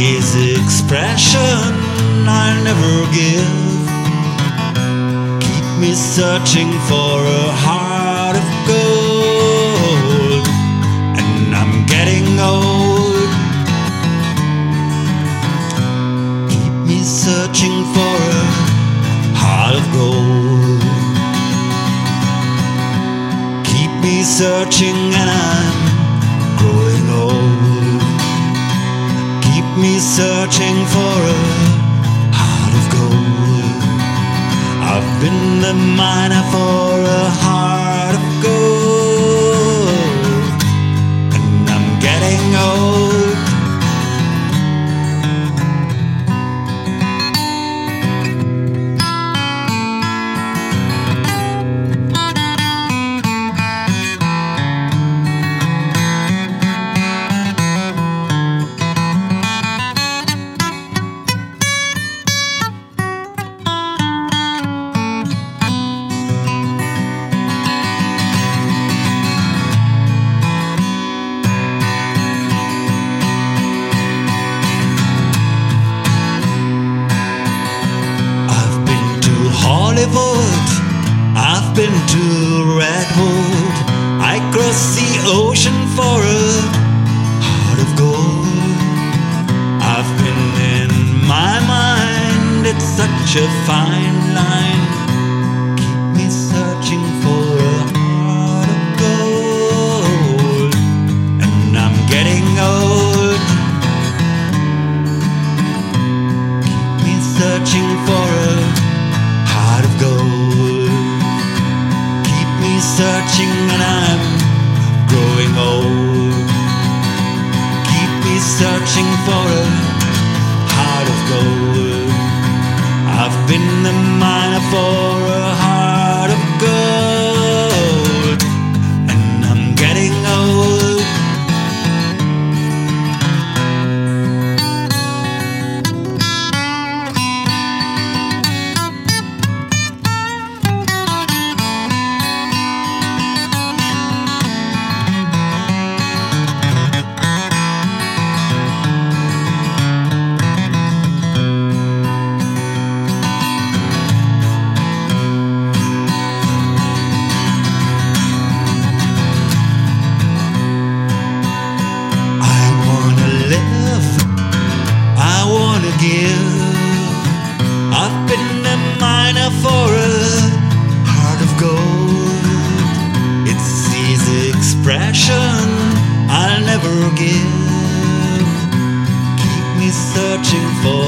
easy expression I'll never give. Keep me searching for a heart of gold, and I'm getting old. Keep me searching for a heart of gold. Keep me searching and I'm growing old. Keep me searching for a heart of gold. I've been the miner for a heart of gold, and I'm getting old. Hollywood, I've been to Redwood. I crossed the ocean for a heart of gold. I've been in my mind, it's such a fine line. Keep me searching for a heart of gold, and I'm getting old. Keep me searching for a heart of gold. Keep me searching and I'm growing old. Keep me searching for a heart of gold. I've been the miner for a heart of gold, and I'm getting old. I've been a miner for a heart of gold. It's easy expression I'll never give. Keep me searching for